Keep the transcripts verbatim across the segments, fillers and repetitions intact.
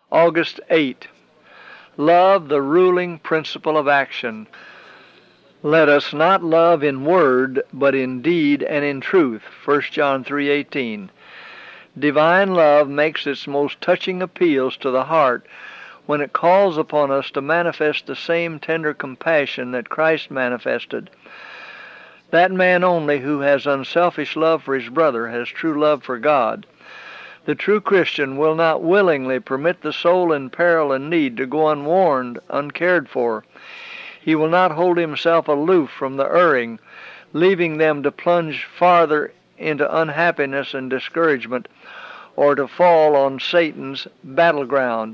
August eighth. Love, the ruling principle of action. Let us not love in word, but in deed and in truth. First John three eighteen. Divine love makes its most touching appeals to the heart when it calls upon us to manifest the same tender compassion that Christ manifested. That man only who has unselfish love for his brother has true love for God. The true Christian will not willingly permit the soul in peril and need to go unwarned, uncared for. He will not hold himself aloof from the erring, leaving them to plunge farther into unhappiness and discouragement, or to fall on Satan's battleground.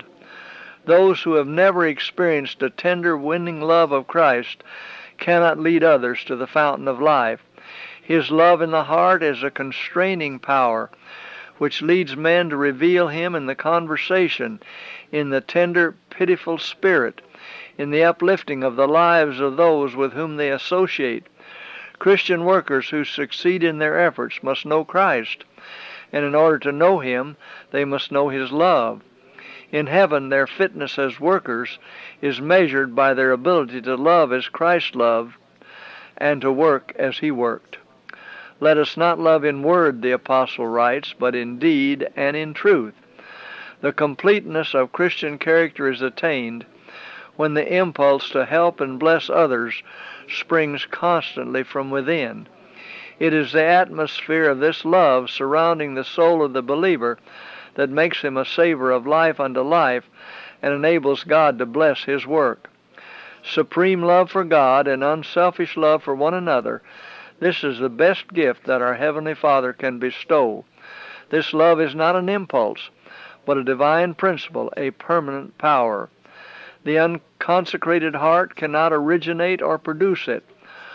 Those who have never experienced the tender, winning love of Christ cannot lead others to the fountain of life. His love in the heart is a constraining power, which leads men to reveal him in the conversation, in the tender, pitiful spirit, in the uplifting of the lives of those with whom they associate. Christian workers who succeed in their efforts must know Christ, and in order to know him, they must know his love. In heaven, their fitness as workers is measured by their ability to love as Christ loved and to work as he worked. Let us not love in word, the apostle writes, but in deed and in truth. The completeness of Christian character is attained when the impulse to help and bless others springs constantly from within. It is the atmosphere of this love surrounding the soul of the believer that makes him a savor of life unto life and enables God to bless his work. Supreme love for God and unselfish love for one another, this is the best gift that our Heavenly Father can bestow. This love is not an impulse, but a divine principle, a permanent power. The unconsecrated heart cannot originate or produce it.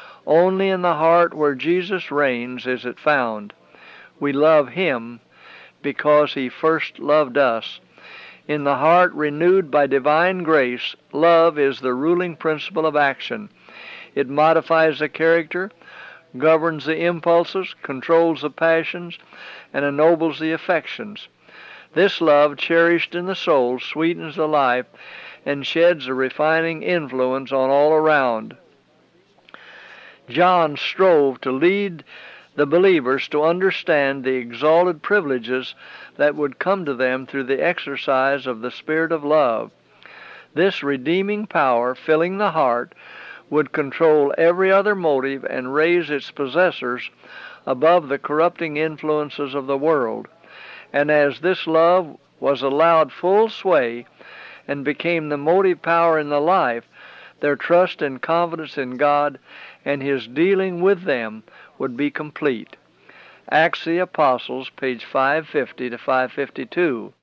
Only in the heart where Jesus reigns is it found. We love him because he first loved us. In the heart renewed by divine grace, love is the ruling principle of action. It modifies the character, governs the impulses, controls the passions, and ennobles the affections. This love, cherished in the soul, sweetens the life and sheds a refining influence on all around. John strove to lead the believers to understand the exalted privileges that would come to them through the exercise of the Spirit of love. This redeeming power, filling the heart, would control every other motive and raise its possessors above the corrupting influences of the world. And as this love was allowed full sway and became the motive power in the life, their trust and confidence in God and his dealing with them would be complete. Acts of the Apostles, page five fifty to five fifty-two.